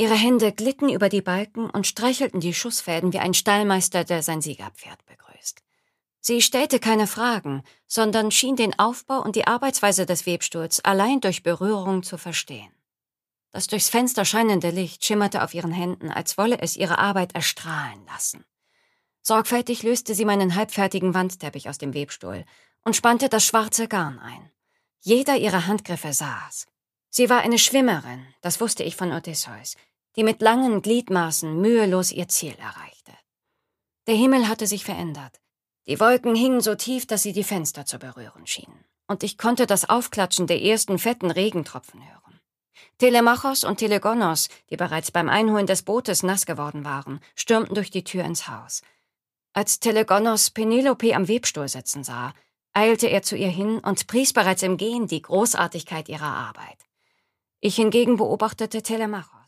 Ihre Hände glitten über die Balken und streichelten die Schussfäden wie ein Stallmeister, der sein Siegerpferd begrüßt. Sie stellte keine Fragen, sondern schien den Aufbau und die Arbeitsweise des Webstuhls allein durch Berührung zu verstehen. Das durchs Fenster scheinende Licht schimmerte auf ihren Händen, als wolle es ihre Arbeit erstrahlen lassen. Sorgfältig löste sie meinen halbfertigen Wandteppich aus dem Webstuhl und spannte das schwarze Garn ein. Jeder ihrer Handgriffe saß. Sie war eine Schwimmerin, das wusste ich von Odysseus, die mit langen Gliedmaßen mühelos ihr Ziel erreichte. Der Himmel hatte sich verändert. Die Wolken hingen so tief, dass sie die Fenster zu berühren schienen. Und ich konnte das Aufklatschen der ersten fetten Regentropfen hören. Telemachos und Telegonos, die bereits beim Einholen des Bootes nass geworden waren, stürmten durch die Tür ins Haus. Als Telegonos Penelope am Webstuhl sitzen sah, eilte er zu ihr hin und pries bereits im Gehen die Großartigkeit ihrer Arbeit. Ich hingegen beobachtete Telemachos.